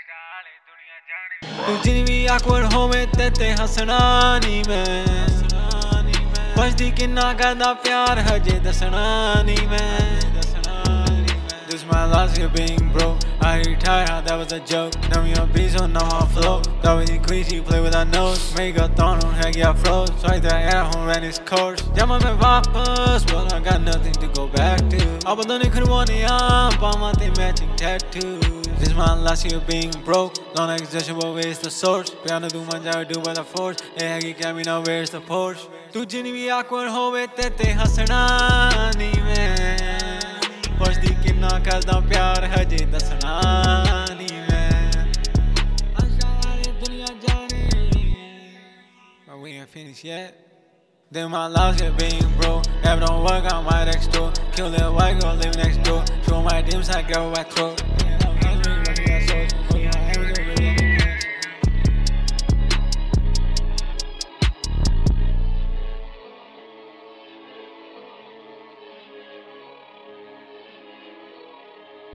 तू जिन्नी भी awkward होवे ते हसना नी मैं बजदी किन्ना करदा प्यार हजे दसना नी मैं This my last year being broke. I retired, how that was a joke. Know me a beast, so know my flow. Thought with the queen, she play with her nose. Make a thorn on her, get froze. So I thought air home ran its course. Jump on my vapas, well I got nothing to go back to. I but don't could want it on, but my thing matching tattoos. This my last year being broke. Long exertion, but where's the source? Piano do my job, do by the force. Hey, he can't be now, where's the Porsche? Tu jini bhi awkward hove te hasna nahi main. बजदी किन्ना करदा प्यार हजे दसना नी मैं दुनिया जाने But we ain't finished yet. Then my last year being broke. Never don't work, I might next door. Kill that white girl, live next door. Show my DMs, I go back throat.